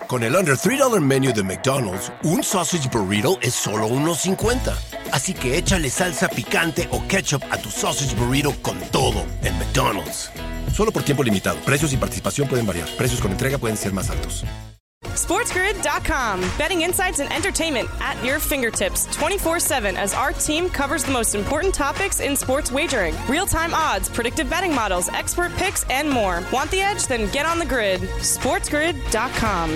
Con el Under $3 Menu de McDonald's, un sausage burrito es solo $1.50. Así que échale salsa picante o ketchup a tu sausage burrito con todo en McDonald's. Solo por tiempo limitado. Precios y participación pueden variar. Precios con entrega pueden ser más altos. SportsGrid.com. Betting insights and entertainment at your fingertips 24/7 as our team covers the most important topics in sports wagering. Real-time odds, predictive betting models, expert picks, and more. Want the edge? Then get on the grid. SportsGrid.com.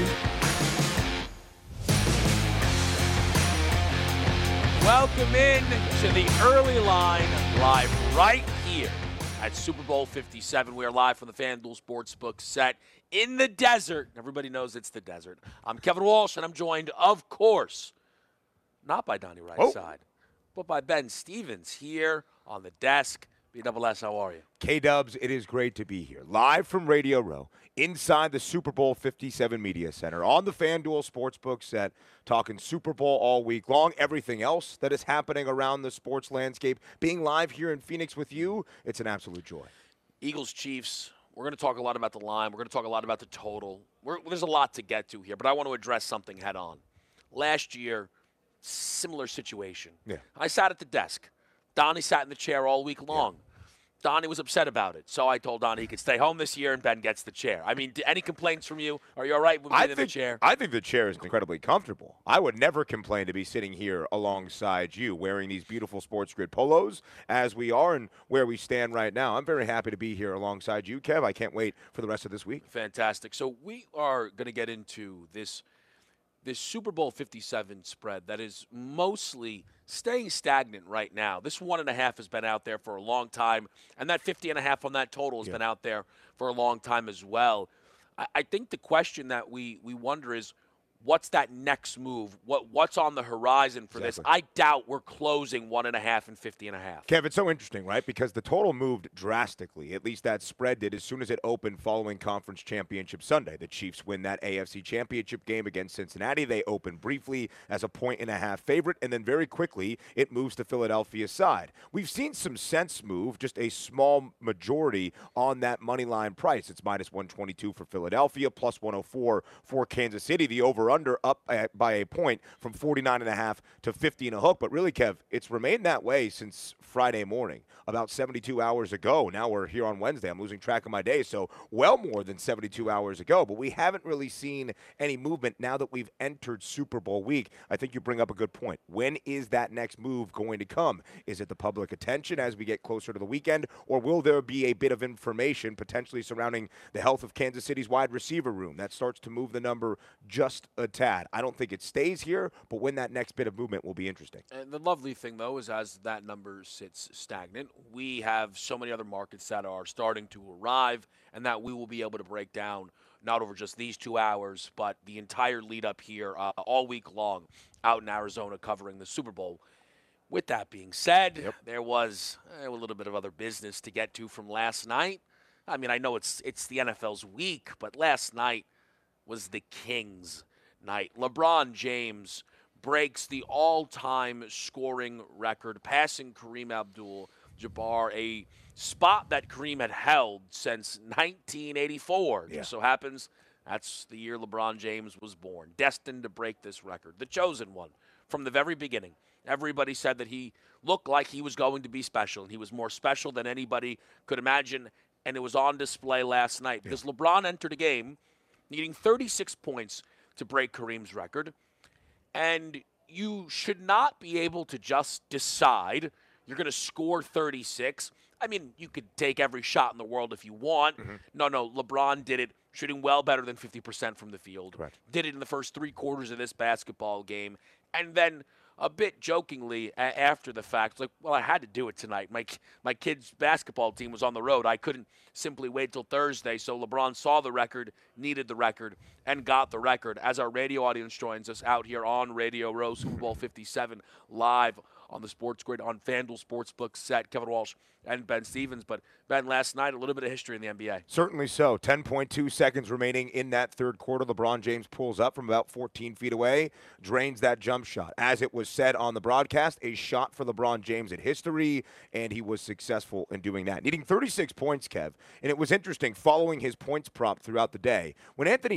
Welcome in to the early line, live right here at Super Bowl 57. We are live from the FanDuel Sportsbook set in the desert. Everybody knows it's the desert. I'm Kevin Walsh, and I'm joined, of course, not by Donnie Rightside, but by Ben Stevens here on the desk. BSS, how are you? K-Dubs, it is great to be here. Live from Radio Row, inside the Super Bowl 57 Media Center, on the FanDuel Sportsbook set, talking Super Bowl all week long. Everything else that is happening around the sports landscape, being live here in Phoenix with you, it's an absolute joy. Eagles-Chiefs, we're going to talk a lot about the line. We're going to talk a lot about the total. There's a lot to get to here, but I want to address something head on. Last year, similar situation. Yeah. I sat at the desk. Donnie sat in the chair all week long. Yeah. Donnie was upset about it, so I told Donnie he could stay home this year and Ben gets the chair. I mean, any complaints from you? Are you all right with being in the chair? I think the chair is incredibly comfortable. I would never complain to be sitting here alongside you wearing these beautiful Sports Grid polos as we are and where we stand right now. I'm very happy to be here alongside you, Kev. I can't wait for the rest of this week. Fantastic. So we are going to get into this Super Bowl 57 spread that is mostly staying stagnant right now. This 1.5 has been out there for a long time, and that 50.5 on that total has been out there for a long time as well. I think the question that we wonder is, what's that next move? What's on the horizon for this? I doubt we're closing 1.5 and 50.5. Kev, it's so interesting, right? Because the total moved drastically. At least that spread did as soon as it opened following Conference Championship Sunday. The Chiefs win that AFC Championship game against Cincinnati. They open briefly as a 1.5 favorite, and then very quickly it moves to Philadelphia's side. We've seen some sense move, just a small majority on that money line price. It's minus 122 for Philadelphia, plus 104 for Kansas City. The over-under up by a point from 49.5 to 50 and a hook. But really, Kev, it's remained that way since Friday morning, about 72 hours ago. Now we're here on Wednesday. I'm losing track of my days, so well more than 72 hours ago. But we haven't really seen any movement now that we've entered Super Bowl week. I think you bring up a good point. When is that next move going to come? Is it the public attention as we get closer to the weekend, or will there be a bit of information potentially surrounding the health of Kansas City's wide receiver room that starts to move the number just a tad? I don't think it stays here, but when that next bit of movement will be interesting. And the lovely thing, though, is as that number sits stagnant, we have so many other markets that are starting to arrive and that we will be able to break down not over just these 2 hours, but the entire lead up here all week long out in Arizona covering the Super Bowl. With that being said, there was a little bit of other business to get to from last night. I mean, I know it's the NFL's week, but last night was the Kings' night. LeBron James breaks the all-time scoring record, passing Kareem Abdul-Jabbar, a spot that Kareem had held since 1984. Just so happens that's the year LeBron James was born, destined to break this record, the chosen one from the very beginning. Everybody said that he looked like he was going to be special, and he was more special than anybody could imagine, and it was on display last night because LeBron entered a game needing 36 points to break Kareem's record, and you should not be able to just decide you're going to score 36. I mean, you could take every shot in the world if you want. No, LeBron did it shooting well better than 50% from the field. Correct. Did it in the first 3 quarters of this basketball game, and then a bit jokingly after the fact, like, well, I had to do it tonight. My kid's basketball team was on the road. I couldn't simply wait till Thursday. So LeBron saw the record, needed the record, and got the record. As our radio audience joins us out here on Radio Row, Super Bowl 57, live on the Sports Grid on FanDuel Sportsbook set. Kevin Walsh and Ben Stevens. But, Ben, last night, a little bit of history in the NBA. Certainly so. 10.2 seconds remaining in that third quarter. LeBron James pulls up from about 14 feet away, drains that jump shot. As it was said on the broadcast, a shot for LeBron James in history, and he was successful in doing that. Needing 36 points, Kev. And it was interesting following his points prop throughout the day. When Anthony Davis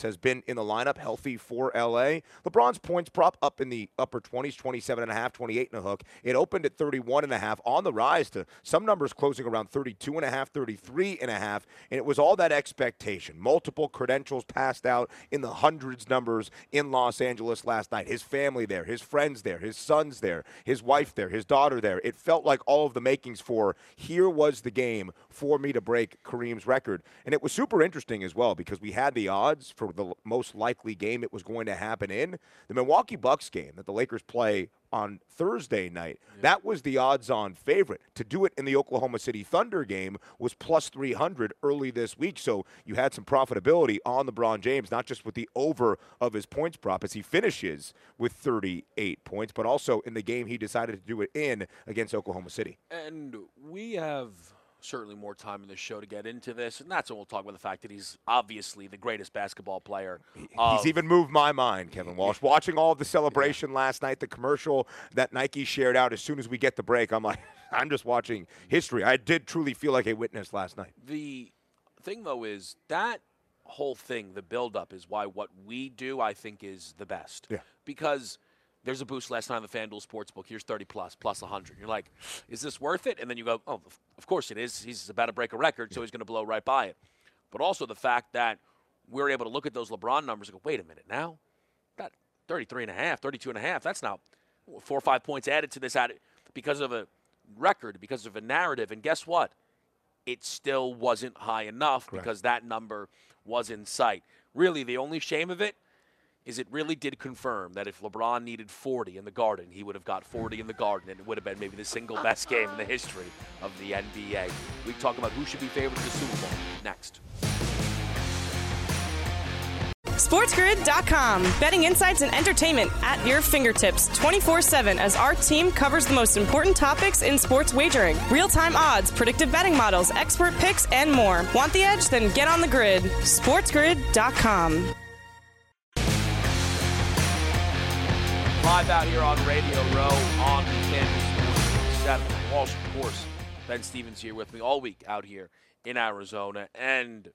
has been in the lineup, healthy for LA. LeBron's points prop up in the upper 20s, 27.5, 28 and a hook. It opened at 31.5, on the rise to some numbers closing around 32.5, 33.5, and it was all that expectation. Multiple credentials passed out in the hundreds numbers in Los Angeles last night. His family there, his friends there, his sons there, his wife there, his daughter there. It felt like all of the makings for here was the game for me to break Kareem's record. And it was super interesting as well because we had the odds for the most likely game it was going to happen in. The Milwaukee Bucks game that the Lakers play on Thursday night, that was the odds-on favorite. To do it in the Oklahoma City Thunder game was plus 300 early this week, so you had some profitability on LeBron James, not just with the over of his points prop as he finishes with 38 points, but also in the game he decided to do it in against Oklahoma City. And we have certainly more time in this show to get into this, and that's when we'll talk about the fact that he's obviously the greatest basketball player. He's even moved my mind, Kevin Walsh. Watching all of the celebration last night, the commercial that Nike shared out as soon as we get the break, I'm like, I'm just watching history. I did truly feel like a witness last night. The thing, though, is that whole thing, the build-up, is why what we do, I think, is the best. Yeah. Because there's a boost last night on the FanDuel Sportsbook. Here's 30 plus 100. You're like, is this worth it? And then you go, oh, of course it is. He's about to break a record, so he's going to blow right by it. But also the fact that we're able to look at those LeBron numbers and go, wait a minute now. That 33.5, 32.5, that's now 4 or 5 points added to this because of a record, because of a narrative. And guess what? It still wasn't high enough because that number was in sight. Really, the only shame of it is it really did confirm that if LeBron needed 40 in the Garden, he would have got 40 in the Garden, and it would have been maybe the single best game in the history of the NBA. We talk about who should be favored for the Super Bowl next. SportsGrid.com. Betting insights and entertainment at your fingertips 24/7 as our team covers the most important topics in sports wagering. Real-time odds, predictive betting models, expert picks, and more. Want the edge? Then get on the grid. SportsGrid.com. Live out here on Radio Row on the FanDuel Sports Saturday. Walsh, of course. Ben Stevens here with me all week out here in Arizona. And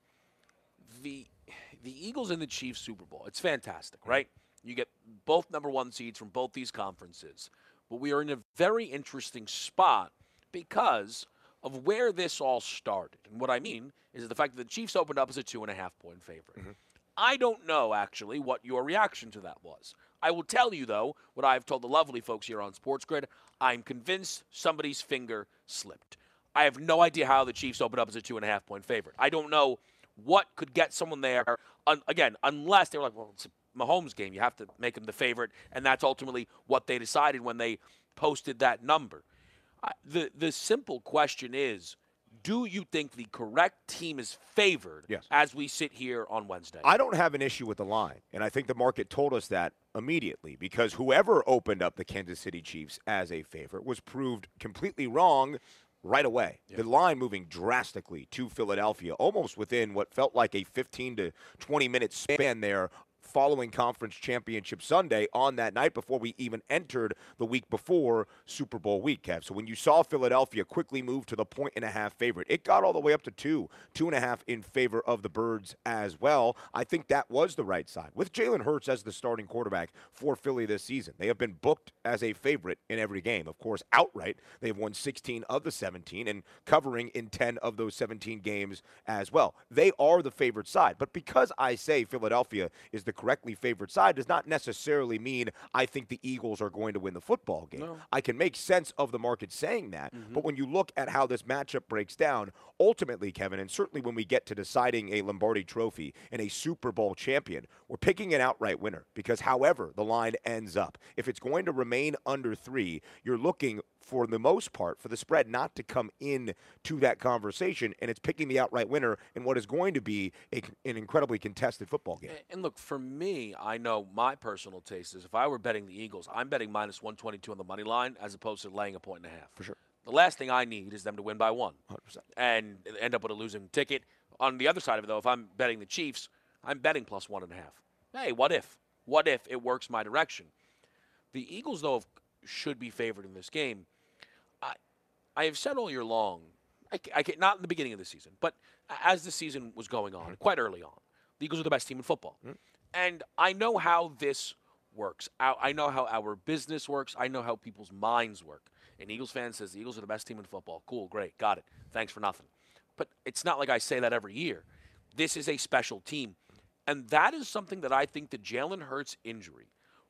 the Eagles and the Chiefs Super Bowl, it's fantastic, right? You get both number one seeds from both these conferences. But we are in a very interesting spot because of where this all started. And what I mean is the fact that the Chiefs opened up as a 2.5-point favorite. Mm-hmm. I don't know, actually, what your reaction to that was. I will tell you, though, what I've told the lovely folks here on Sports Grid. I'm convinced somebody's finger slipped. I have no idea how the Chiefs opened up as a 2.5-point favorite. I don't know what could get someone there, again, unless they were like, well, it's a Mahomes game. You have to make him the favorite, and that's ultimately what they decided when they posted that number. The simple question is, do you think the correct team is favored as we sit here on Wednesday? I don't have an issue with the line, and I think the market told us that immediately because whoever opened up the Kansas City Chiefs as a favorite was proved completely wrong right away. The line moving drastically to Philadelphia, almost within what felt like a 15 to 20-minute span there following Conference Championship Sunday on that night before we even entered the week before Super Bowl week, Kev. So when you saw Philadelphia quickly move to the 1.5 favorite, it got all the way up to 2.5 in favor of the Birds as well. I think that was the right side. With Jalen Hurts as the starting quarterback for Philly this season, they have been booked as a favorite in every game. Of course, outright, they've won 16 of the 17 and covering in 10 of those 17 games as well. They are the favorite side. But because I say Philadelphia is the correctly favored side does not necessarily mean I think the Eagles are going to win the football game. No. I can make sense of the market saying that, but when you look at how this matchup breaks down, ultimately, Kevin, and certainly when we get to deciding a Lombardi Trophy and a Super Bowl champion, we're picking an outright winner because however the line ends up, if it's going to remain under 3, you're looking for the most part, for the spread not to come in to that conversation, and it's picking the outright winner in what is going to be an incredibly contested football game. And look, for me, I know my personal taste is if I were betting the Eagles, I'm betting minus 122 on the money line as opposed to laying a 1.5. For sure. The last thing I need is them to win by 1. 100%. And end up with a losing ticket. On the other side of it, though, if I'm betting the Chiefs, I'm betting plus 1.5. Hey, what if? What if it works my direction? The Eagles, though, should be favored in this game. I have said all year long, not in the beginning of the season, but as the season was going on, quite early on, The Eagles are the best team in football. And I know how this works. I know how our business works. I know how people's minds work. An Eagles fan says the Eagles are the best team in football. Cool, great, got it. Thanks for nothing. But it's not like I say that every year. This is a special team. And that is something that I think the Jalen Hurts injury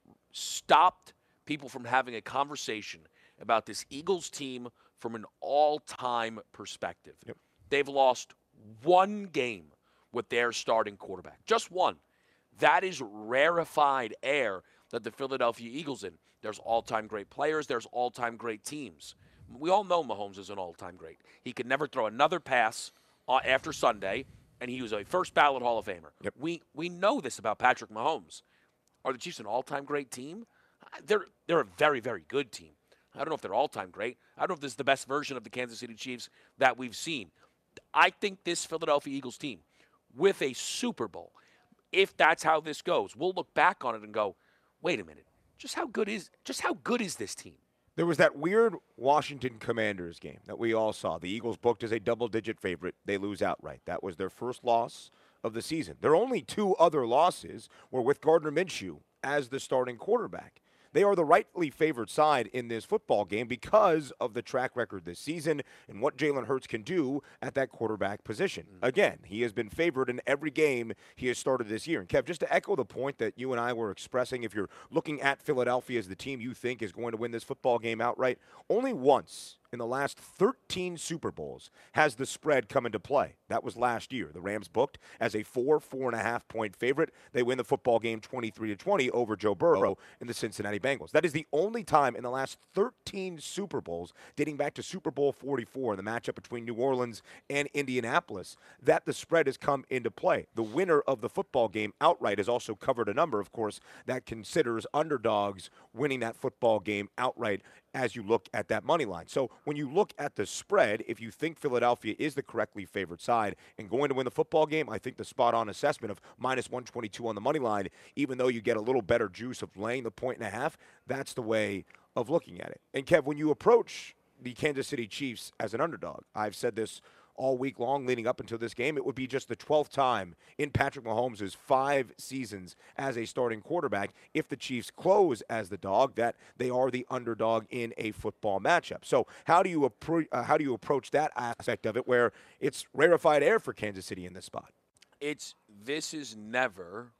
stopped people from having a conversation about this Eagles team from an all-time perspective. Yep. They've lost one game with their starting quarterback. Just one. That is rarefied air that the Philadelphia Eagles in. There's all-time great players. There's all-time great teams. We all know Mahomes is an all-time great. He could never throw another pass after Sunday, and he was a first-ballot Hall of Famer. Yep. We know this about Patrick Mahomes. Are the Chiefs an all-time great team? They're a very, very good team. I don't know if they're all-time great. I don't know if this is the best version of the Kansas City Chiefs that we've seen. I think this Philadelphia Eagles team, with a Super Bowl, if that's how this goes, we'll look back on it and go, wait a minute, just how good is this team? There was that weird Washington Commanders game that we all saw. The Eagles booked as a double-digit favorite. They lose outright. That was their first loss of the season. Their only two other losses were with Gardner Minshew as the starting quarterback. They are the rightfully favored side in this football game because of the track record this season and what Jalen Hurts can do at that quarterback position. Again, he has been favored in every game he has started this year. And Kev, just to echo the point that you and I were expressing, if you're looking at Philadelphia as the team you think is going to win this football game outright, only once in the last 13 Super Bowls has the spread come into play. That was last year. The Rams booked as a 4.5 point favorite. They win the football game 23-20 over Joe Burrow and the Cincinnati Bengals. That is the only time in the last 13 Super Bowls, dating back to Super Bowl 44, the matchup between New Orleans and Indianapolis, that the spread has come into play. The winner of the football game outright has also covered a number, of course, that considers underdogs winning that football game outright as you look at that money line. So when you look at the spread, if you think Philadelphia is the correctly favored side and going to win the football game, I think the spot-on assessment of minus 122 on the money line, even though you get a little better juice of laying the 1.5, that's the way of looking at it. And Kev, when you approach the Kansas City Chiefs as an underdog, I've said this all week long leading up until this game, it would be just the 12th time in Patrick Mahomes' 5 seasons as a starting quarterback, if the Chiefs close as the dog, that they are the underdog in a football matchup. So how do you approach that aspect of it, where it's rarefied air for Kansas City in this spot? This is never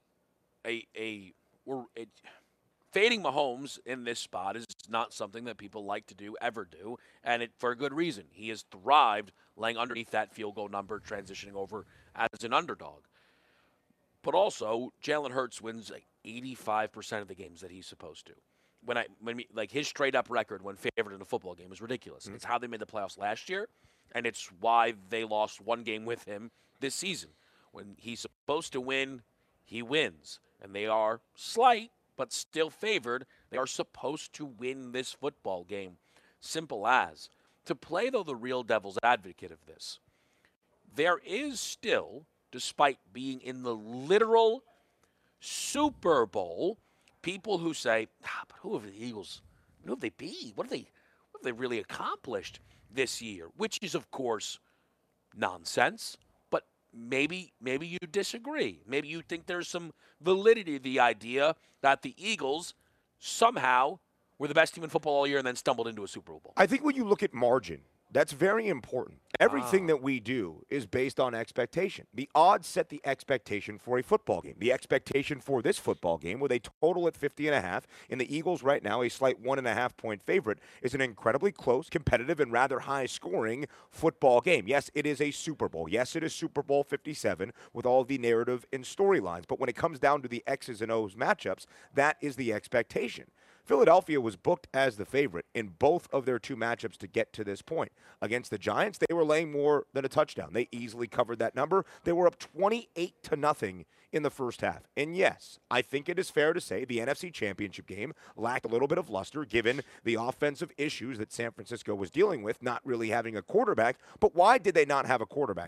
fading Mahomes in this spot is not something that people like to do, ever do, and for a good reason. He has thrived laying underneath that field goal number, transitioning over as an underdog. But also, Jalen Hurts wins like 85% of the games that he's supposed to. His straight-up record when favored in a football game is ridiculous. It's how they made the playoffs last year, and it's why they lost one game with him this season. When he's supposed to win, he wins. And they are slight, but still favored. They are supposed to win this football game. Simple as. To play, though, the real devil's advocate of this, there is still, despite being in the literal Super Bowl, people who say, but who are the Eagles? Who have they beat? What have they really accomplished this year? Which is, of course, nonsense. But maybe you disagree. Maybe you think there's some validity to the idea that the Eagles somehow were the best team in football all year and then stumbled into a Super Bowl. I think when you look at margin, that's very important. Everything that we do is based on expectation. The odds set the expectation for a football game. The expectation for this football game, with a total at 50.5, and the Eagles right now a slight 1.5 point favorite, is an incredibly close, competitive, and rather high-scoring football game. Yes, it is a Super Bowl. Yes, it is Super Bowl 57 with all the narrative and storylines. But when it comes down to the X's and O's matchups, that is the expectation. Philadelphia was booked as the favorite in both of their 2 matchups to get to this point. Against the Giants, they were laying more than a touchdown. They easily covered that number. They were up 28-0 in the first half. And yes, I think it is fair to say the NFC Championship game lacked a little bit of luster given the offensive issues that San Francisco was dealing with, not really having a quarterback. But why did they not have a quarterback, Kev?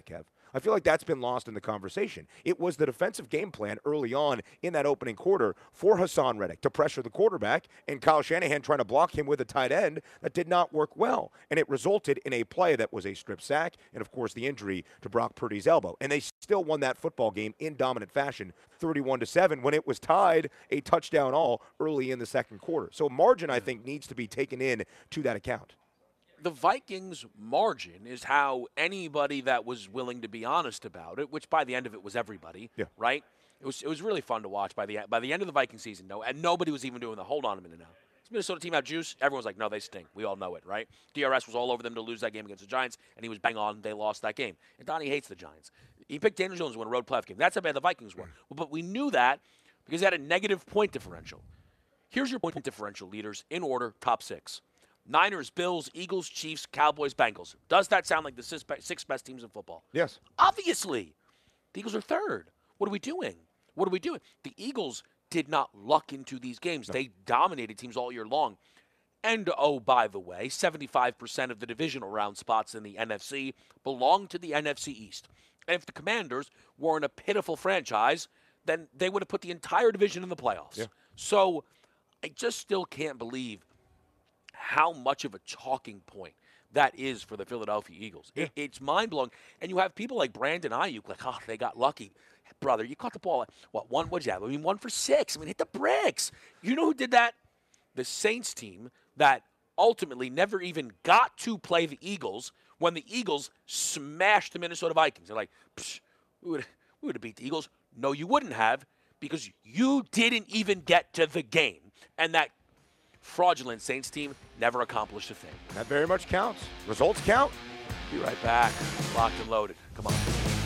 I feel like that's been lost in the conversation. It was the defensive game plan early on in that opening quarter for Hassan Reddick to pressure the quarterback and Kyle Shanahan trying to block him with a tight end that did not work well. And it resulted in a play that was a strip sack and, of course, the injury to Brock Purdy's elbow. And they still won that football game in dominant fashion, 31-7, when it was tied a touchdown all early in the second quarter. So margin, I think, needs to be taken in to that account. The Vikings' margin is how anybody that was willing to be honest about it, which by the end of it was everybody, right? It was really fun to watch by the end of the Viking season. And nobody was even doing the hold on a minute now. This Minnesota team have juice. Everyone's like, no, they stink. We all know it, right? DRS was all over them to lose that game against the Giants, and he was bang on. They lost that game. And Donnie hates the Giants. He picked Daniel Jones to win a road playoff game. That's how bad the Vikings were. But we knew that because they had a negative point differential. Here's your point differential leaders in order, top 6. Niners, Bills, Eagles, Chiefs, Cowboys, Bengals. Does that sound like the 6 best teams in football? Yes. Obviously. The Eagles are 3rd. What are we doing? The Eagles did not luck into these games. No. They dominated teams all year long. And, oh, by the way, 75% of the divisional round spots in the NFC belong to the NFC East. And if the Commanders weren't a pitiful franchise, then they would have put the entire division in the playoffs. Yeah. So I just still can't believe how much of a talking point that is for the Philadelphia Eagles. Yeah. It's mind-blowing. And you have people like Brandon Ayuk, like, oh, they got lucky. Brother, you caught the ball, what'd you have? 1 for 6. Hit the bricks. You know who did that? The Saints team that ultimately never even got to play the Eagles when the Eagles smashed the Minnesota Vikings. They're like, we would have beat the Eagles. No, you wouldn't have, because you didn't even get to the game. And that fraudulent Saints team never accomplished a thing. That very much counts. Results count. Be right back. Locked and loaded. Come on.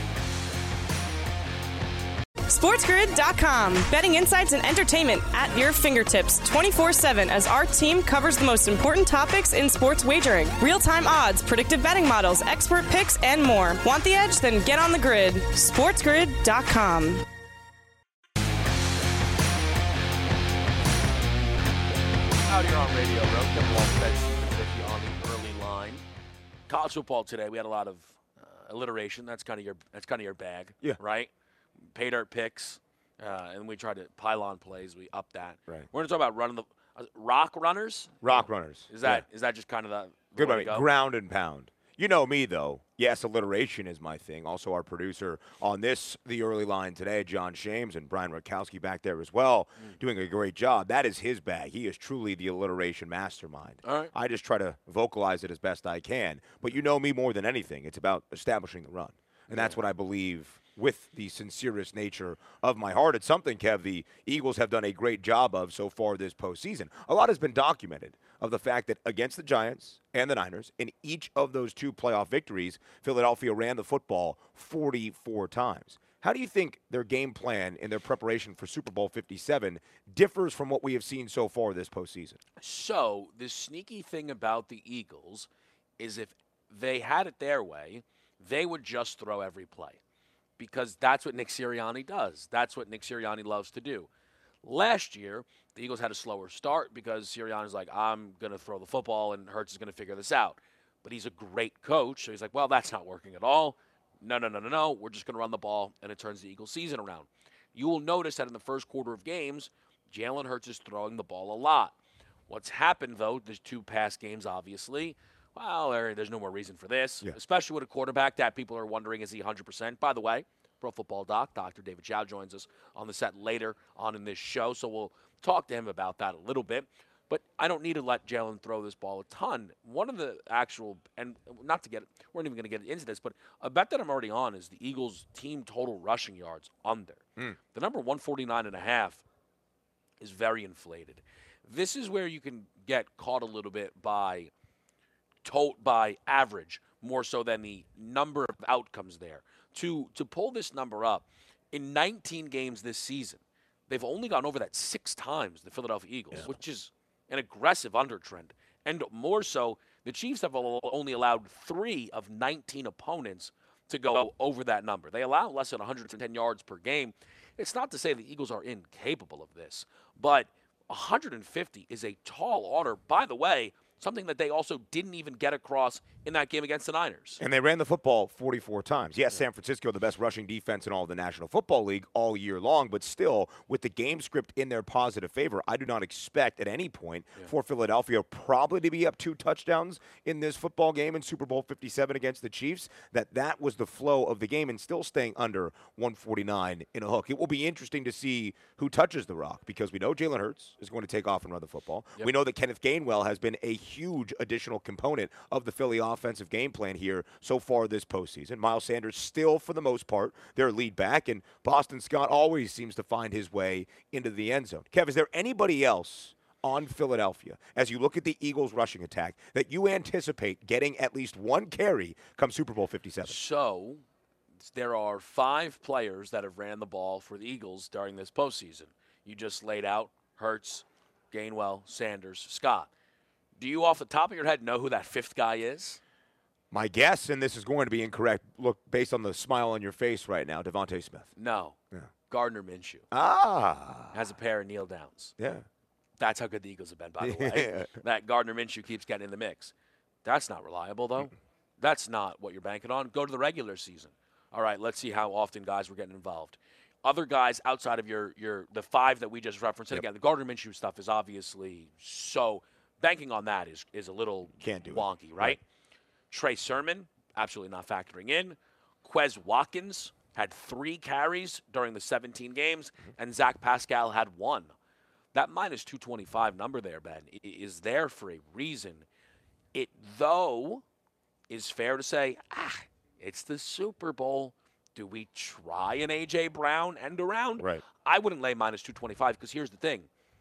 SportsGrid.com. Betting insights and entertainment at your fingertips 24/7 as our team covers the most important topics in sports wagering. Real-time odds, predictive betting models, expert picks, and more. Want the edge? Then get on the grid. SportsGrid.com. Out here on Radio Row, Kevin Walsh, Ben Stevens with you on the early line. College football today, we had a lot of alliteration. That's kind of your bag, right? Pay dirt picks, and we tried to pylon plays. We upped that. Right. We're going to talk about running the rock runners. Rock runners. Is that just kind of the good way to go? Ground and pound. You know me, though. Yes, alliteration is my thing. Also, our producer on this, the early line today, John Shames, and Brian Rutkowski back there as well, doing a great job. That is his bag. He is truly the alliteration mastermind. All right. I just try to vocalize it as best I can. But you know me more than anything. It's about establishing the run. And that's what I believe with the sincerest nature of my heart. It's something, Kev, the Eagles have done a great job of so far this postseason. A lot has been documented of the fact that against the Giants and the Niners, in each of those 2 playoff victories, Philadelphia ran the football 44 times. How do you think their game plan in their preparation for Super Bowl 57 differs from what we have seen so far this postseason? So the sneaky thing about the Eagles is if they had it their way, they would just throw every play, because that's what Nick Sirianni does. That's what Nick Sirianni loves to do. Last year, the Eagles had a slower start because Sirianni's like, I'm going to throw the football and Hurts is going to figure this out. But he's a great coach, so he's like, well, that's not working at all. No. We're just going to run the ball, and it turns the Eagles' season around. You will notice that in the first quarter of games, Jalen Hurts is throwing the ball a lot. What's happened, though, there's 2 past games, obviously. Well, there's no more reason for this, especially with a quarterback that people are wondering, is he 100%? By the way, Pro Football Doc, Dr. David Chow, joins us on the set later on in this show, so we'll talk to him about that a little bit. But I don't need to let Jalen throw this ball a ton. One of the actual, and not to get it, we're not even going to get into this, but a bet that I'm already on is the Eagles' team total rushing yards under. The number 149.5 is very inflated. This is where you can get caught a little bit by average, more so than the number of outcomes there. To pull this number up, in 19 games this season, they've only gone over that 6 times, the Philadelphia Eagles, which is an aggressive undertrend. And more so, the Chiefs have only allowed 3 of 19 opponents to go over that number. They allow less than 110 yards per game. It's not to say the Eagles are incapable of this, but 150 is a tall order. By the way, something that they also didn't even get across in that game against the Niners. And they ran the football 44 times. Yes, San Francisco, the best rushing defense in all of the National Football League all year long, but still, with the game script in their positive favor, I do not expect at any point for Philadelphia probably to be up 2 touchdowns in this football game in Super Bowl 57 against the Chiefs, that was the flow of the game and still staying under 149 in a hook. It will be interesting to see who touches the rock because we know Jalen Hurts is going to take off and run the football. We know that Kenneth Gainwell has been a huge additional component of the Philly offensive game plan here so far this postseason. Miles Sanders still, for the most part, their lead back, and Boston Scott always seems to find his way into the end zone. Kev, is there anybody else on Philadelphia, as you look at the Eagles' rushing attack, that you anticipate getting at least one carry come Super Bowl 57? So there are 5 players that have ran the ball for the Eagles during this postseason. You just laid out Hurts, Gainwell, Sanders, Scott. Do you, off the top of your head, know who that 5th guy is? My guess, and this is going to be incorrect, look, based on the smile on your face right now, Devontae Smith. No. Yeah. Gardner Minshew. Has a pair of kneel downs. Yeah. That's how good the Eagles have been, by the way. That Gardner Minshew keeps getting in the mix. That's not reliable, though. That's not what you're banking on. Go to the regular season. All right, let's see how often guys were getting involved. Other guys outside of the 5 that we just referenced, and again, the Gardner Minshew stuff is obviously so banking on that is a little wonky, right? Trey Sermon, absolutely not factoring in. Quez Watkins had 3 carries during the 17 games, and Zach Pascal had 1. That minus 225 number there, Ben, is there for a reason. It, though, is fair to say, it's the Super Bowl. Do we try an A.J. Brown end around? Right. I wouldn't lay minus 225 because here's the thing.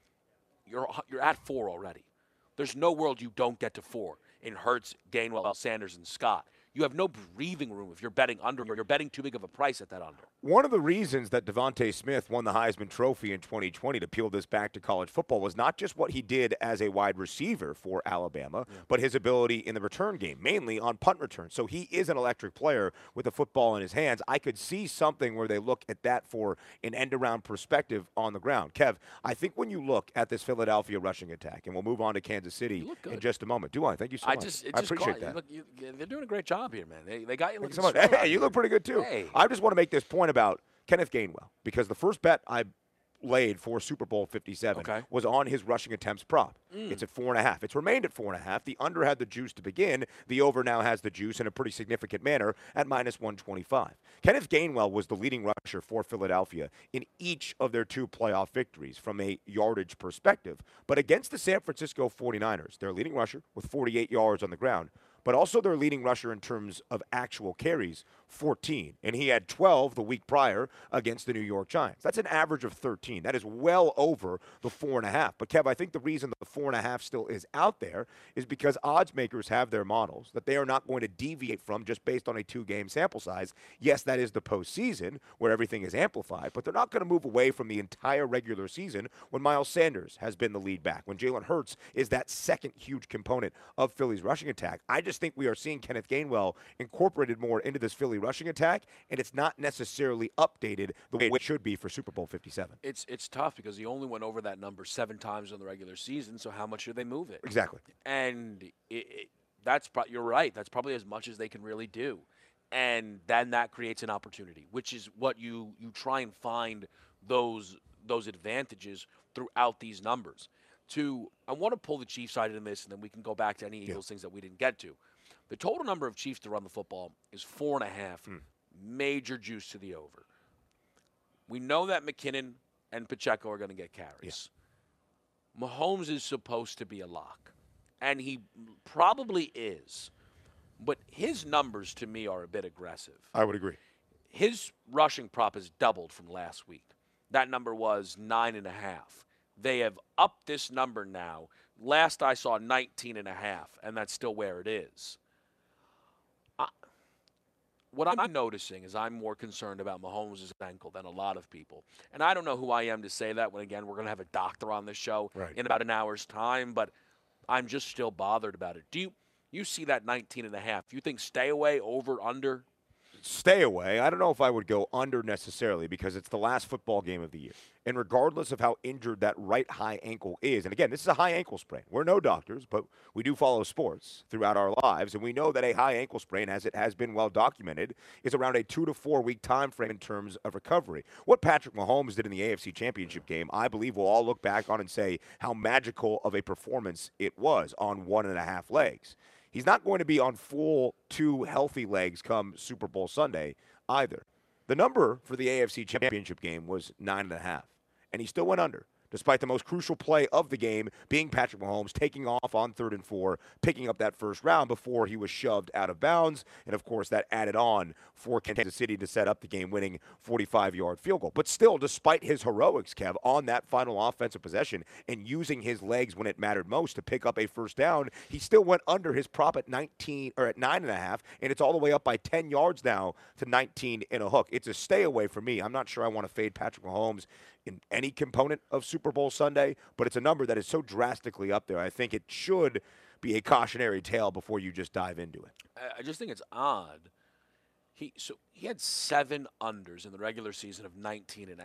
You're at 4 already. There's no world you don't get to 4 in Hurts, Gainwell, Sanders, and Scott. You have no breathing room if you're betting under or you're betting too big of a price at that under. One of the reasons that Devontae Smith won the Heisman Trophy in 2020, to peel this back to college football, was not just what he did as a wide receiver for Alabama, but his ability in the return game, mainly on punt return. So he is an electric player with a football in his hands. I could see something where they look at that for an end-around perspective on the ground. Kev, I think when you look at this Philadelphia rushing attack, and we'll move on to Kansas City in just a moment. Do I? Thank you so much. I appreciate that. They're doing a great job here, man. They got you looking so much. Hey, you look pretty good, too. Hey. I just want to make this point about Kenneth Gainwell, because the first bet I laid for Super Bowl 57 was on his rushing attempts prop. It's at 4.5. It's remained at 4.5. The under had the juice to begin. The over now has the juice in a pretty significant manner at minus 125. Kenneth Gainwell was the leading rusher for Philadelphia in each of their 2 playoff victories from a yardage perspective. But against the San Francisco 49ers, their leading rusher with 48 yards on the ground, but also their leading rusher in terms of actual carries, 14. And he had 12 the week prior against the New York Giants. That's an average of 13. That is well over the 4.5. But, Kev, I think the reason the 4.5 still is out there is because odds makers have their models that they are not going to deviate from just based on a 2-game sample size. Yes, that is the postseason where everything is amplified, but they're not going to move away from the entire regular season when Miles Sanders has been the lead back, when Jalen Hurts is that second huge component of Philly's rushing attack. I just think we are seeing Kenneth Gainwell incorporated more into this Philly rushing attack, and it's not necessarily updated the way it should be for Super Bowl 57. It's tough because he only went over that number 7 times in the regular season, so how much should they move it? Exactly. And you're right. That's probably as much as they can really do. And then that creates an opportunity, which is what you try and find those advantages throughout these numbers. I want to pull the Chiefs side in this, and then we can go back to any Eagles things that we didn't get to. The total number of Chiefs to run the football is 4.5. Major juice to the over. We know that McKinnon and Pacheco are going to get carries. Yeah. Mahomes is supposed to be a lock, and he probably is. But his numbers, to me, are a bit aggressive. I would agree. His rushing prop has doubled from last week. That number was 9.5. They have upped this number now. Last I saw, 19.5, and that's still where it is. What I'm noticing is I'm more concerned about Mahomes' ankle than a lot of people. And I don't know who I am to say that when, again, we're going to have a doctor on this show in about an hour's time, but I'm just still bothered about it. Do you see that 19.5? You think stay away, over, under? stay away. I don't know if I would go under necessarily because it's the last football game of the year. And regardless of how injured that right high ankle is, and again, this is a high ankle sprain. We're no doctors, but we do follow sports throughout our lives, and we know that a high ankle sprain, as it has been well documented, is around a 2 to 4 week time frame in terms of recovery. What Patrick Mahomes did in the AFC Championship game, I believe we'll all look back on and say how magical of a performance it was on 1.5 legs. He's not going to be on full 2 healthy legs come Super Bowl Sunday either. The number for the AFC Championship game was 9.5, and he still went under, despite the most crucial play of the game being Patrick Mahomes taking off on 3rd and 4, picking up that first round before he was shoved out of bounds. And, of course, that added on for Kansas City to set up the game-winning 45-yard field goal. But still, despite his heroics, Kev, on that final offensive possession and using his legs when it mattered most to pick up a first down, he still went under his prop at 9.5, and it's all the way up by 10 yards now to 19 in a hook. It's a stay away for me. I'm not sure I want to fade Patrick Mahomes in any component of Super Bowl Sunday, but it's a number that is so drastically up there. I think it should be a cautionary tale before you just dive into it. I just think it's odd. He had 7 unders in the regular season of 19.5.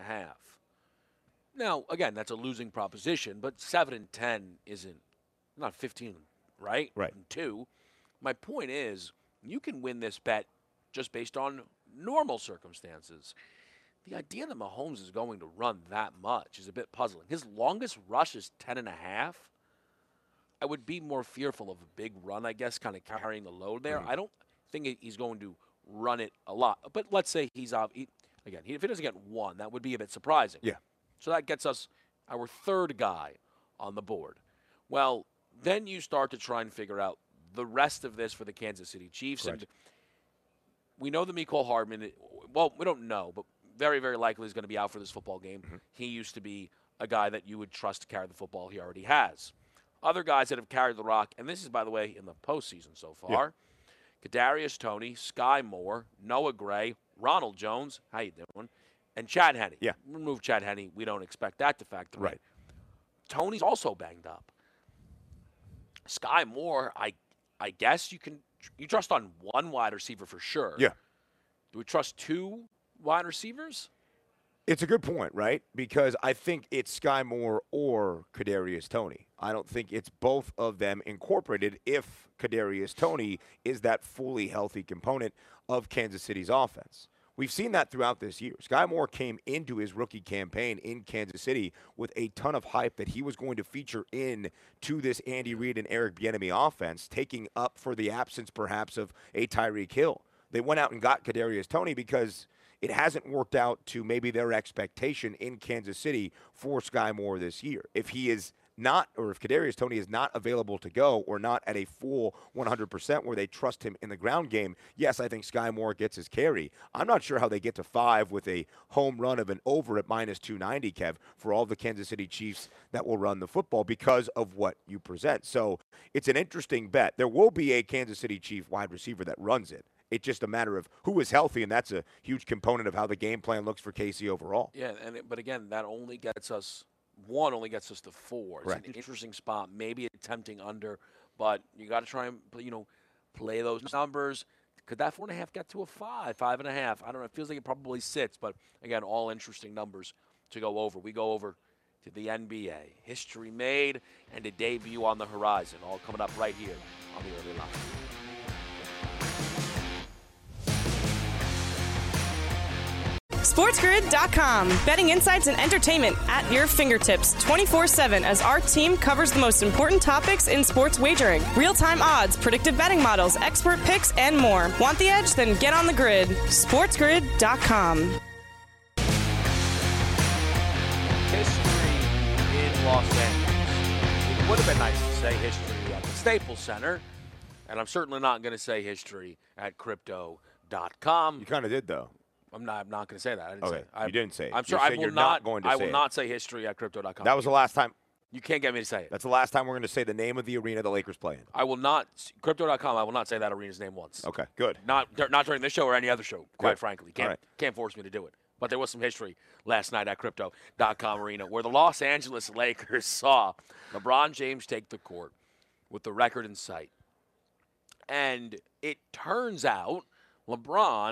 Now, again, that's a losing proposition, but 7 and 10 isn't not 15, right? Right. And 2. My point is, you can win this bet just based on normal circumstances. The idea that Mahomes is going to run that much is a bit puzzling. His longest rush is 10.5. I would be more fearful of a big run, I guess, kind of carrying the load there. I don't think he's going to run it a lot. But let's say if he doesn't get 1, that would be a bit surprising. Yeah. So that gets us our 3rd guy on the board. Well, then you start to try and figure out the rest of this for the Kansas City Chiefs. Correct. And we know that Mecole Hardman, well, we don't know, but very, very likely is going to be out for this football game. He used to be a guy that you would trust to carry the football. He already has. Other guys that have carried the rock, and this is, by the way, in the postseason so far, Kadarius Toney, Sky Moore, Noah Gray, Ronald Jones, how you doing, and Chad Henne. Yeah. Remove Chad Henne. We don't expect that to factor in. Right. Toney's also banged up. Sky Moore, I guess you trust on 1 wide receiver for sure. Yeah. Do we trust 2 wide receivers? It's a good point, right? Because I think it's Sky Moore or Kadarius Toney. I don't think it's both of them incorporated if Kadarius Toney is that fully healthy component of Kansas City's offense. We've seen that throughout this year. Sky Moore came into his rookie campaign in Kansas City with a ton of hype that he was going to feature in to this Andy Reid and Eric Bieniemy offense, taking up for the absence perhaps of a Tyreek Hill. They went out and got Kadarius Toney because it hasn't worked out to maybe their expectation in Kansas City for Sky Moore this year. If he is not, or if Kadarius Toney is not available to go or not at a full 100% where they trust him in the ground game, yes, I think Sky Moore gets his carry. I'm not sure how they get to 5 with a home run of an over at minus 290, Kev, for all the Kansas City Chiefs that will run the football because of what you present. So it's an interesting bet. There will be a Kansas City Chief wide receiver that runs it. It's just a matter of who is healthy, and that's a huge component of how the game plan looks for KC overall. Yeah, but again, that only gets us to 4. Correct. It's an interesting spot, maybe attempting under, but you got to try and play those numbers. Could that 4.5 get to a 5, 5.5? I don't know. It feels like it probably sits, but again, all interesting numbers to go over. We go over to the NBA. History made and a debut on the horizon. All coming up right here on the Early Line. SportsGrid.com. Betting insights and entertainment at your fingertips 24/7 as our team covers the most important topics in sports wagering. Real-time odds, predictive betting models, expert picks, and more. Want the edge? Then get on the grid. SportsGrid.com. History in Los Angeles. It would have been nice to say history at the Staples Center, and I'm certainly not going to say history at Crypto.com. You kind of did, though. I'm not going to say that. I didn't say it. You didn't say it. I'm sure You're I saying will you're not going to I say will it. not say history at Crypto.com. That was the last time. You can't get me to say it. That's the last time we're going to say the name of the arena the Lakers play in. I will not. Crypto.com, I will not say that arena's name once. Okay, good. Not during this show or any other show, quite Good. frankly. All right. Can't force me to do it. But there was some history last night at Crypto.com arena where the Los Angeles Lakers saw LeBron James take the court with the record in sight. And it turns out LeBron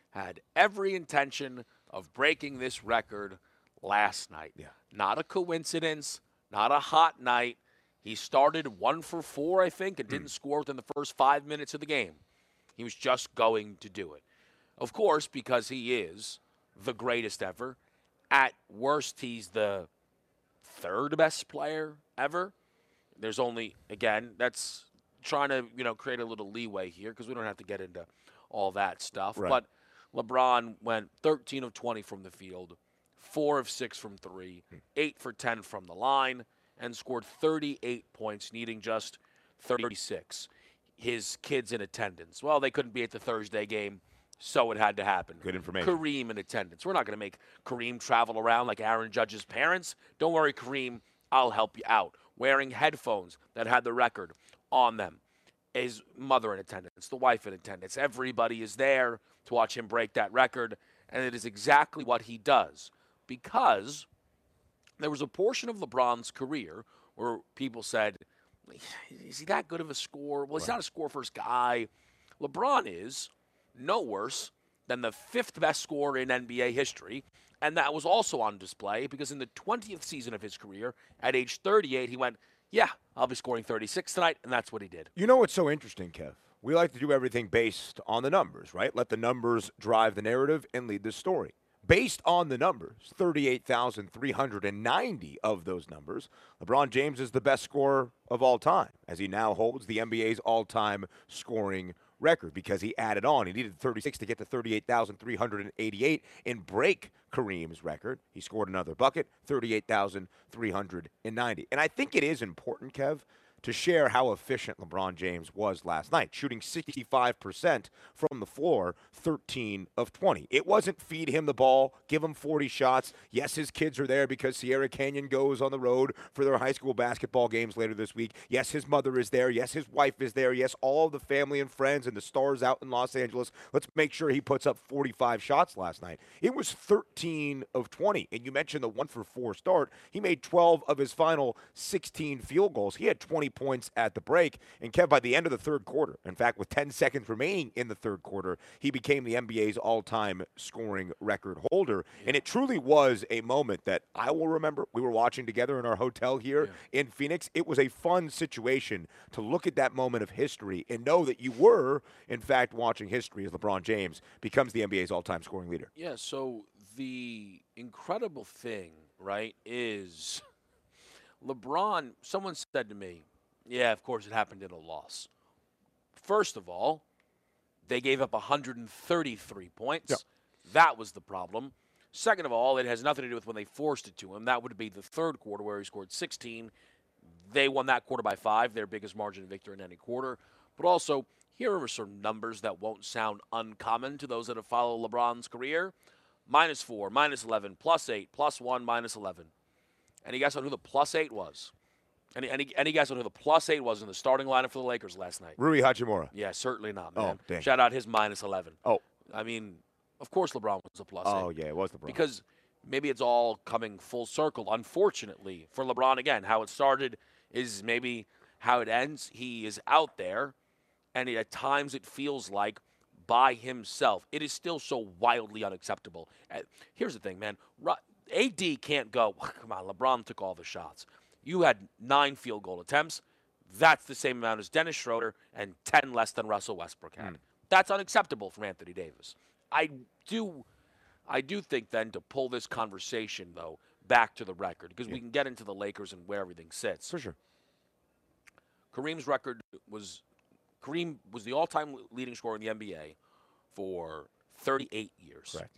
had every intention of breaking this record last night. Yeah. Not a coincidence, not a hot night. He started 1 for 4, I think, and didn't score within the first 5 minutes of the game. He was just going to do it. Of course, because he is the greatest ever. At worst, he's the third best player ever. There's only, again, that's trying to, create a little leeway here because we don't have to get into all that stuff. Right. But LeBron went 13 of 20 from the field, 4 of 6 from 3, 8 for 10 from the line, and scored 38 points, needing just 36. His kids in attendance. Well, they couldn't be at the Thursday game, so it had to happen. Good information. Kareem in attendance. We're not going to make Kareem travel around like Aaron Judge's parents. Don't worry, Kareem, I'll help you out. Wearing headphones that had the record on them. His mother in attendance, the wife in attendance. Everybody is there to watch him break that record, and it is exactly what he does. Because there was a portion of LeBron's career where people said, is he that good of a scorer? Well, he's not a score-first guy. LeBron is no worse than the 5th best scorer in NBA history, and that was also on display because in the 20th season of his career, at age 38, he went, yeah, I'll be scoring 36 tonight, and that's what he did. You know what's so interesting, Kev? We like to do everything based on the numbers, right? Let the numbers drive the narrative and lead the story. Based on the numbers, 38,390 of those numbers, LeBron James is the best scorer of all time, as he now holds the NBA's all-time scoring record because he added on. He needed 36 to get to 38,388 and break Kareem's record. He scored another bucket, 38,390. And I think it is important, Kev, to share how efficient LeBron James was last night, shooting 65% from the floor, 13 of 20. It wasn't feed him the ball, give him 40 shots. Yes, his kids are there because Sierra Canyon goes on the road for their high school basketball games later this week. Yes, his mother is there. Yes, his wife is there. Yes, all of the family and friends and the stars out in Los Angeles. Let's make sure he puts up 45 shots last night. It was 13 of 20. And you mentioned the 1 for 4 start. He made 12 of his final 16 field goals. He had 20 points at the break. And Kev, by the end of the third quarter, in fact, with 10 seconds remaining in the third quarter, he became the NBA's all-time scoring record holder. Yeah. And it truly was a moment that I will remember. We were watching together in our hotel here in Phoenix. It was a fun situation to look at that moment of history and know that you were, in fact, watching history as LeBron James becomes the NBA's all-time scoring leader. Yeah, so the incredible thing, right, is LeBron, someone said to me, yeah, of course it happened in a loss. First of all, they gave up 133 points. Yep. That was the problem. Second of all, it has nothing to do with when they forced it to him. That would be the third quarter where he scored 16. They won that quarter by 5, their biggest margin of victory in any quarter. But also, here are some numbers that won't sound uncommon to those that have followed LeBron's career. -4, -11, +8, +1, -11. Any guess on who the +8 was? Any guess on who the +8 was in the starting lineup for the Lakers last night? Rui Hachimura. Yeah, certainly not, man. Oh, dang. Shout out his -11. Oh. I mean, of course LeBron was a +8. Oh, yeah, it was LeBron. Because maybe it's all coming full circle, unfortunately, for LeBron again. How it started is maybe how it ends. He is out there, and at times it feels like by himself. It is still so wildly unacceptable. Here's the thing, man. AD can't go, come on, LeBron took all the shots. You had 9 field goal attempts. That's the same amount as Dennis Schroeder and 10 less than Russell Westbrook had. That's unacceptable from Anthony Davis. I do think then to pull this conversation, though, back to the record, because we can get into the Lakers and where everything sits. For sure. Kareem was the all-time leading scorer in the NBA for 38 years. Correct.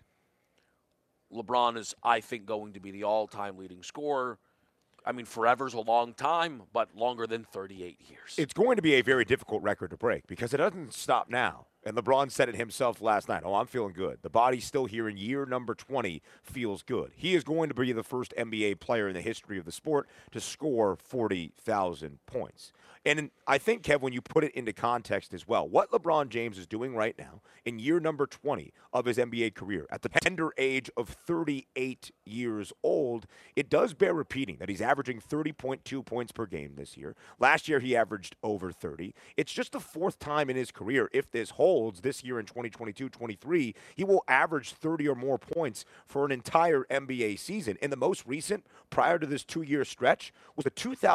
LeBron is, I think, going to be the all-time leading scorer. I mean, forever's a long time, but longer than 38 years. It's going to be a very difficult record to break because it doesn't stop now. And LeBron said it himself last night. Oh, I'm feeling good. The body's still here in year number 20 feels good. He is going to be the first NBA player in the history of the sport to score 40,000 points. And I think, Kev, when you put it into context as well, what LeBron James is doing right now in year number 20 of his NBA career, at the tender age of 38 years old, it does bear repeating that he's averaging 30.2 points per game this year. Last year, he averaged over 30. It's just the 4th time in his career, if this holds, holds this year in 2022-23, he will average 30 or more points for an entire NBA season. And the most recent, prior to this 2-year stretch, was the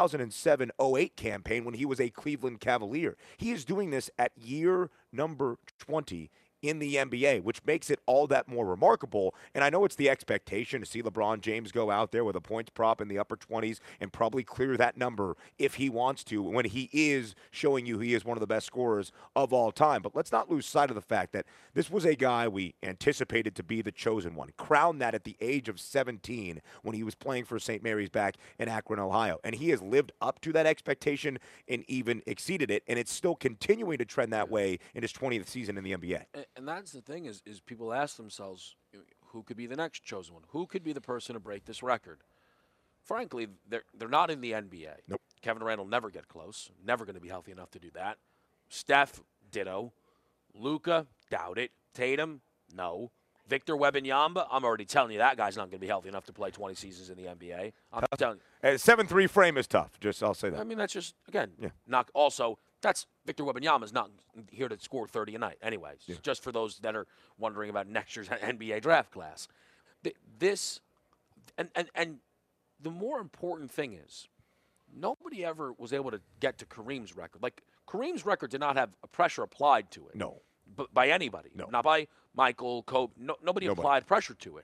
2007-08 campaign when he was a Cleveland Cavalier. He is doing this at year number 20 in the NBA, which makes it all that more remarkable. And I know it's the expectation to see LeBron James go out there with a points prop in the upper 20s and probably clear that number if he wants to, when he is showing you he is one of the best scorers of all time. But let's not lose sight of the fact that this was a guy we anticipated to be the chosen one, crowned that at the age of 17 when he was playing for St. Mary's back in Akron, Ohio. And he has lived up to that expectation and even exceeded it, and it's still continuing to trend that way in his 20th season in the NBA. And that's the thing is people ask themselves, who could be the next chosen one? Who could be the person to break this record? Frankly, they're not in the NBA. Nope. Kevin Durant will never get close. Never going to be healthy enough to do that. Steph, ditto. Luka, doubt it. Tatum, no. Victor Wembanyama, I'm already telling you that guy's not going to be healthy enough to play 20 seasons in the NBA. I'm telling you. 7'3" frame is tough. I'll say that. I mean, that's just, again, Yeah. not also. That's Victor Wembanyama is not here to score 30 a night. Anyways, Yeah. just for those that are wondering about next year's NBA draft class. This, and the more important thing is, nobody ever was able to get to Kareem's record. Like, Kareem's record did not have a pressure applied to it. No. By anybody. No. Not by Michael, Kobe. Nobody applied pressure to it.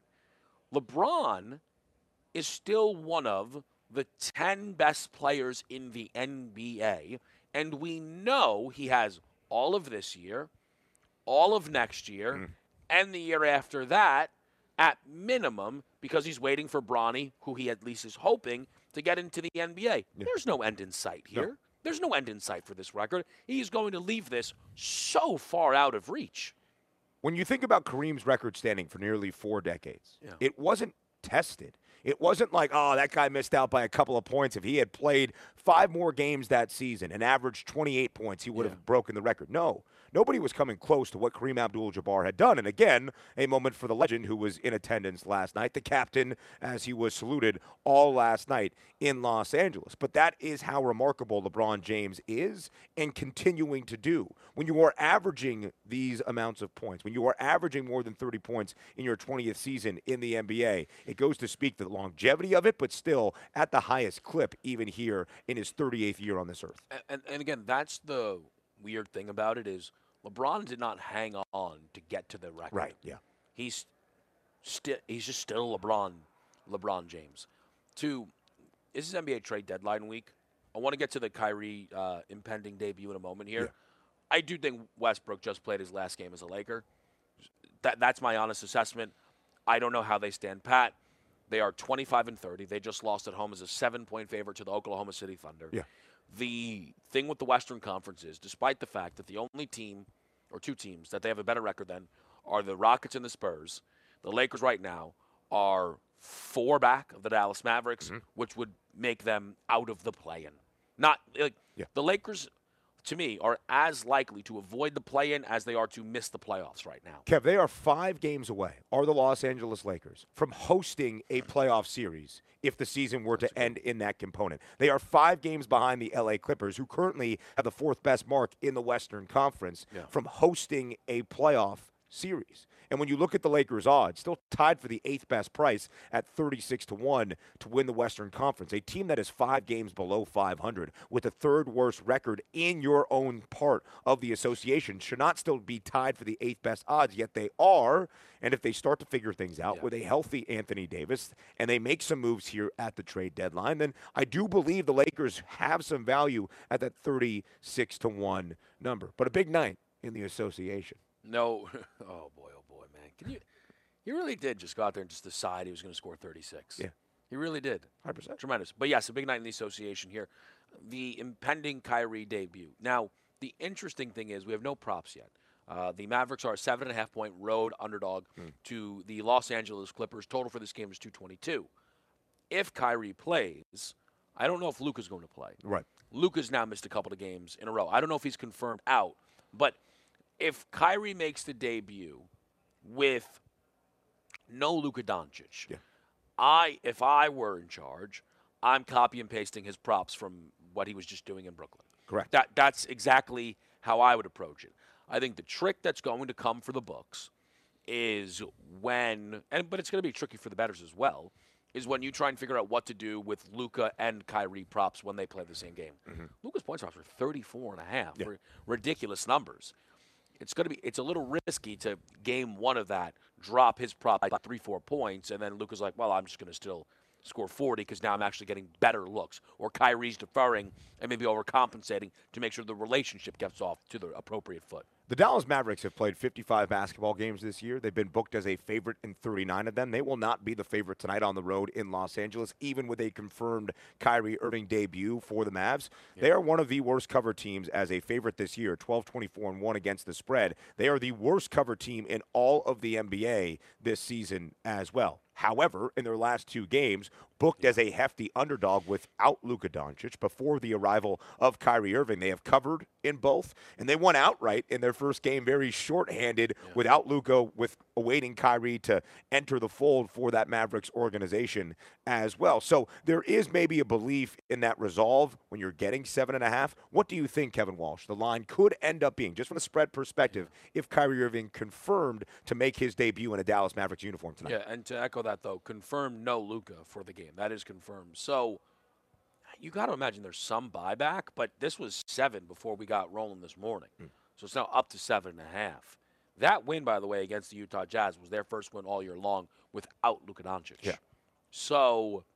LeBron is still one of the 10 best players in the NBA, and we know he has all of this year, all of next year, and the year after that at minimum, because he's waiting for Bronny, who he at least is hoping to get into the NBA. Yeah. There's no end in sight here. No. There's no end in sight for this record. He's going to leave this so far out of reach. When you think about Kareem's record standing for nearly 4 decades, it wasn't tested. It wasn't like, oh, that guy missed out by a couple of points. If he had played 5 more games that season and averaged 28 points, he would have broken the record. No. Nobody was coming close to what Kareem Abdul-Jabbar had done. And again, a moment for the legend who was in attendance last night, the captain, as he was saluted all last night in Los Angeles. But that is how remarkable LeBron James is and continuing to do. When you are averaging these amounts of points, when you are averaging more than 30 points in your 20th season in the NBA, it goes to speak the longevity of it, but still at the highest clip, even here in his 38th year on this earth. And again, that's the weird thing about it is LeBron did not hang on to get to the record. Right, yeah. He's just still LeBron James. This is NBA trade deadline week. I want to get to the Kyrie impending debut in a moment here. Yeah. I do think Westbrook just played his last game as a Laker. That's my honest assessment. I don't know how they stand pat. They are 25-30. They just lost at home as a 7-point favorite to the Oklahoma City Thunder. Yeah. The thing with the Western Conference is, despite the fact that the only team or 2 teams that they have a better record than are the Rockets and the Spurs, the Lakers right now are 4 back of the Dallas Mavericks, which would make them out of the play-in. The Lakers, to me, are as likely to avoid the play-in as they are to miss the playoffs right now. Kev, they are 5 games away, are the Los Angeles Lakers, from hosting a playoff series if the season were to end in that component. They are 5 games behind the LA Clippers, who currently have the 4th best mark in the Western Conference, from hosting a playoff series. And when you look at the Lakers' odds, still tied for the 8th best price at 36-1 to win the Western Conference. A team that is 5 games below 500 with the 3rd worst record in your own part of the association should not still be tied for the 8th best odds, yet they are. And if they start to figure things out with a healthy Anthony Davis and they make some moves here at the trade deadline, then I do believe the Lakers have some value at that 36-1 number. But a big night in the association. No. Oh, boy, man. He really did just go out there and just decide he was going to score 36. Yeah. He really did. 100%. Tremendous. But, yes, a big night in the association here. The impending Kyrie debut. Now, the interesting thing is we have no props yet. The Mavericks are a 7.5-point road underdog to the Los Angeles Clippers. Total for this game is 222. If Kyrie plays, I don't know if Luka's going to play. Right. Luka's now missed a couple of games in a row. I don't know if he's confirmed out. But if Kyrie makes the debut with no Luka Doncic, if I were in charge, I'm copy and pasting his props from what he was just doing in Brooklyn. Correct. That's exactly how I would approach it. I think the trick that's going to come for the books is but it's going to be tricky for the bettors as well, is when you try and figure out what to do with Luka and Kyrie props when they play the same game. Mm-hmm. Luka's points props are 34.5, ridiculous numbers. It's a little risky to game one of that, drop his prop by 3-4 points, and then Luka's like, well, I'm just going to still score 40 because now I'm actually getting better looks. Or Kyrie's deferring and maybe overcompensating to make sure the relationship gets off to the appropriate foot. The Dallas Mavericks have played 55 basketball games this year. They've been booked as a favorite in 39 of them. They will not be the favorite tonight on the road in Los Angeles, even with a confirmed Kyrie Irving debut for the Mavs. Yeah. They are one of the worst cover teams as a favorite this year, 12-24-1 against the spread. They are the worst cover team in all of the NBA this season as well. However, in their last two games, booked as a hefty underdog without Luka Doncic before the arrival of Kyrie Irving. They have covered in both, and they won outright in their first game very shorthanded without Luka, with awaiting Kyrie to enter the fold for that Mavericks organization as well. So there is maybe a belief in that resolve when you're getting 7.5. What do you think, Kevin Walsh, the line could end up being, just from a spread perspective, if Kyrie Irving confirmed to make his debut in a Dallas Mavericks uniform tonight? Yeah, and to echo that, though, confirmed no Luka for the game. That is confirmed. So you got to imagine there's some buyback, but this was 7 before we got rolling this morning. So it's now up to 7.5. That win, by the way, against the Utah Jazz was their first win all year long without Luka Doncic. Yeah. So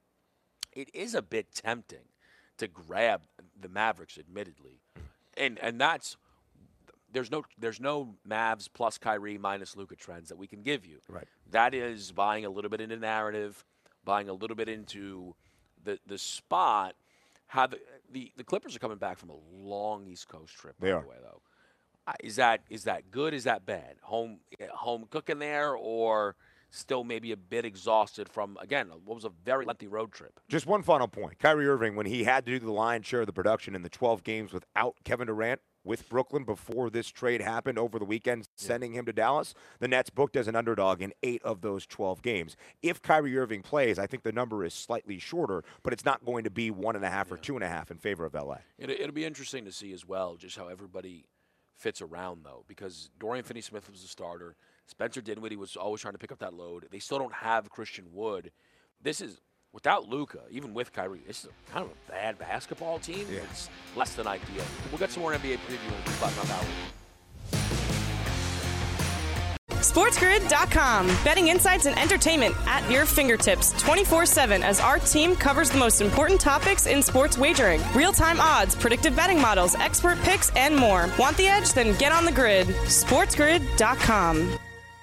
it is a bit tempting to grab the Mavericks, admittedly. And that's there's no Mavs plus Kyrie minus Luka trends that we can give you. Right. That is buying a little bit into narrative, buying a little bit into the spot. How the Clippers are coming back from a long East Coast trip, by the way, though. Is that good? Is that bad? Home cooking there, or still maybe a bit exhausted from, again, what was a very lengthy road trip? Just one final point. Kyrie Irving, when he had to do the lion's share of the production in the 12 games without Kevin Durant with Brooklyn before this trade happened over the weekend, sending him to Dallas, the Nets booked as an underdog in 8 of those 12 games. If Kyrie Irving plays, I think the number is slightly shorter, but it's not going to be 1.5 or 2.5 in favor of LA. It'll be interesting to see as well just how everybody fits around, though, because Dorian Finney-Smith was the starter. Spencer Dinwiddie was always trying to pick up that load. They still don't have Christian Wood. This is, without Luka, even with Kyrie, this is kind of a bad basketball team. Yeah. It's less than ideal. We'll get some more NBA preview in about another hour. SportsGrid.com. Betting insights and entertainment at your fingertips 24/7 as our team covers the most important topics in sports wagering. Real-time odds, predictive betting models, expert picks, and more. Want the edge? Then get on the grid. SportsGrid.com.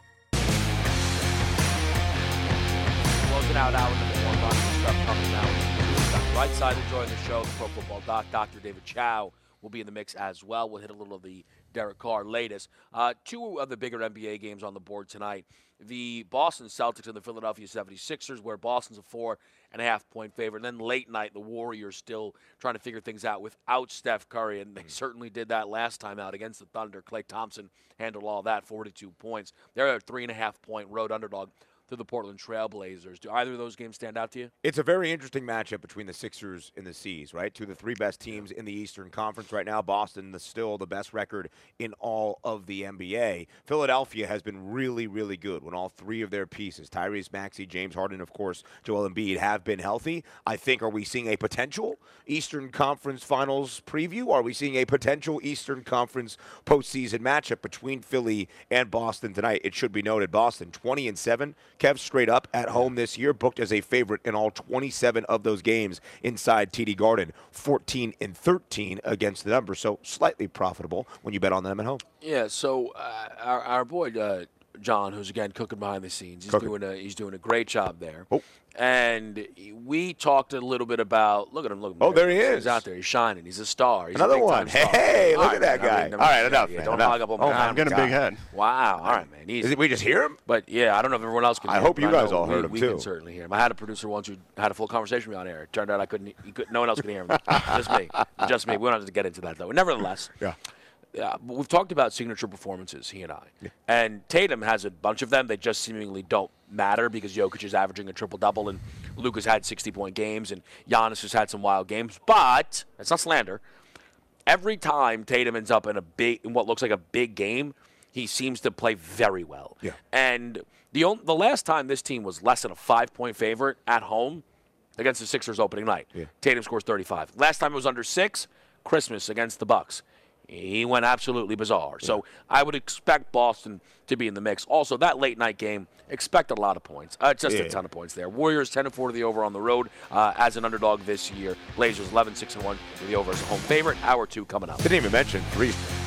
Closing out hour number 1. Lots of stuff coming out. Right side enjoying the show. The Pro Football Doc, Dr. David Chow, will be in the mix as well. We'll hit a little of the Derek Carr latest. 2 of the bigger NBA games on the board tonight. The Boston Celtics and the Philadelphia 76ers, where Boston's a 4.5-point favorite. And then late night, the Warriors still trying to figure things out without Steph Curry, and they certainly did that last time out against the Thunder. Klay Thompson handled all that, 42 points. They're a 3.5-point road underdog to the Portland Trailblazers. Do either of those games stand out to you? It's a very interesting matchup between the Sixers and the C's, right? 2 of the 3 best teams in the Eastern Conference right now. Boston is still the best record in all of the NBA. Philadelphia has been really, really good when all 3 of their pieces, Tyrese Maxey, James Harden, of course, Joel Embiid, have been healthy. I think, are we seeing a potential Eastern Conference Finals preview? Are we seeing a potential Eastern Conference postseason matchup between Philly and Boston tonight? It should be noted, Boston 20-7. Kev, straight up at home this year, booked as a favorite in all 27 of those games inside TD Garden, 14-13 against the number, so slightly profitable when you bet on them at home. Yeah, so our boy John, who's again cooking behind the scenes, he's doing a great job there. Oh. And we talked a little bit about, look at him. Oh, there he is. He's out there. He's shining. He's a star. He's another a one. Star. Hey, look at that guy. All right, enough. Don't hog up on my I'm getting a big head. Wow. All right, man. Is it we just hear him? But, yeah, I don't know if everyone else can hear him. I hope you guys all heard him, too. We can certainly hear him. I had a producer once who had a full conversation with me on air. It turned out no one else could hear him. Just me. We don't have to get into that, though. Nevertheless. Yeah. Yeah, but we've talked about signature performances, he and I. Yeah. And Tatum has a bunch of them. They just seemingly don't matter because Jokic is averaging a triple-double and Luka's had 60-point games and Giannis has had some wild games. But, that's not slander, every time Tatum ends up in what looks like a big game, he seems to play very well. Yeah. And the last time this team was less than a 5-point favorite at home against the Sixers opening night, Tatum scores 35. Last time it was under 6, Christmas against the Bucks. He went absolutely bizarre. Yeah. So I would expect Boston to be in the mix. Also, that late night game, expect a lot of points. Just a ton of points there. Warriors 10-4 to the over on the road as an underdog this year. Blazers 11-6-1 to the over as a home favorite. Hour 2 coming up. Didn't even mention 3.